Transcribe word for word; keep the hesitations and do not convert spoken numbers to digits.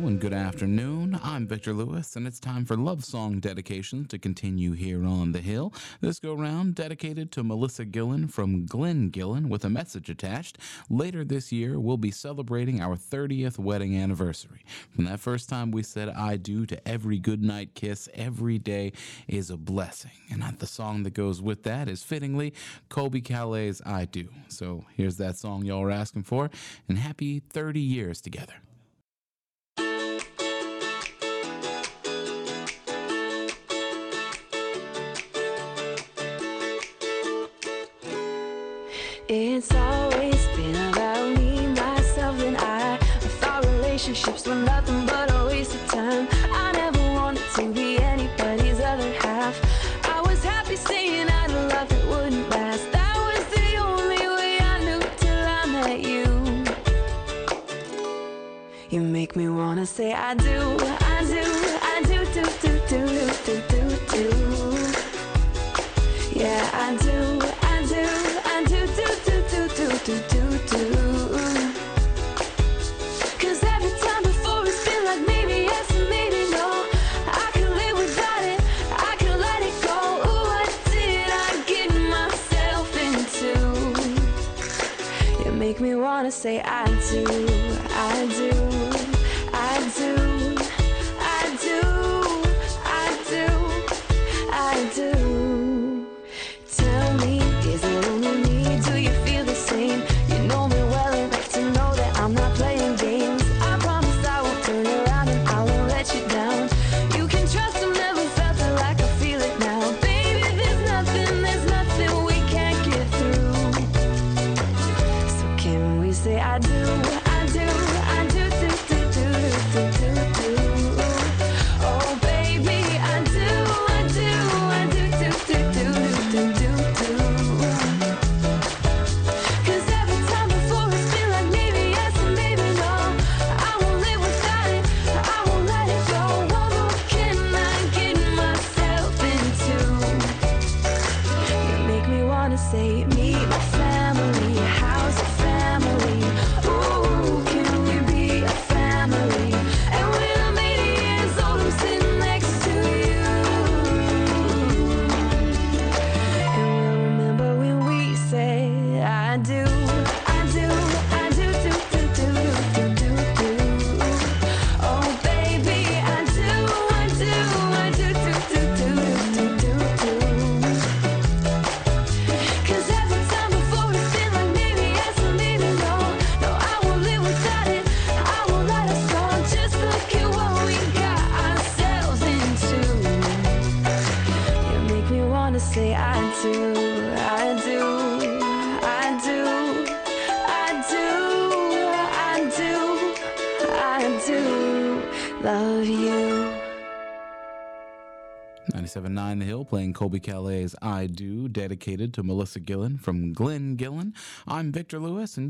and good afternoon. I'm Victor Lewis, and it's time for Love Song Dedications to continue here on The Hill. This go-round dedicated to Melissa Gillen from Glen Gillen with a message attached. Later this year, we'll be celebrating our thirtieth wedding anniversary. From that first time we said I do to every goodnight kiss, every day is a blessing. And the song that goes with that is fittingly Colbie Caillat's I Do. So here's that song y'all are asking for, and happy thirty years together. It's always been about me, myself, and I. I thought relationships were nothing but a waste of time. I never wanted to be anybody's other half. I was happy saying I'd love that wouldn't last. That was the only way I knew till I met you. You make me wanna say I do, I do, I do, do, do, do, do, do, do, do. Yeah, I do, I do, I do, do, do, do, do, do, do, do. Cause every time before it's been like maybe yes and maybe no. I can live without it, I can let it go. Ooh, what did I get myself into? You make me wanna say I do, I do, I do, I do, I do, I do. Tell me, is it only me? Do you feel the same? You know me well enough to know that I'm not playing games. I promise I won't turn around and I won't let you down. You can trust I've never felt it like I feel it now. Baby, there's nothing, there's nothing we can't get through. So can we say I do, I do, I do, do, do, do, do, do, do. Oh baby, I do, I do, I do, do, do, do, do, do, do. Cause every time before it's been like maybe yes and maybe no. I won't live without it, I won't let it go. What more can I get myself into? You make me wanna say meet my family, how's your family? Ooh, can we be a family? And when I'm eighty years old, I'm sitting next to you. And we'll remember when we say I do, I do, I do, do, do, do, do, do, do. Oh baby, I do, I do, I do, do, do, do, do, do, do. Cause every time before it's been like maybe yes and maybe no. No, I won't live without it, I won't let us go. Just look at what we got ourselves into. You make me wanna say I do, I do, I do, I do, I do, I do love you. ninety-seven point nine The Hill playing Colbie Caillat's I Do, dedicated to Melissa Gillen from Glen Gillen. I'm Victor Lewis, and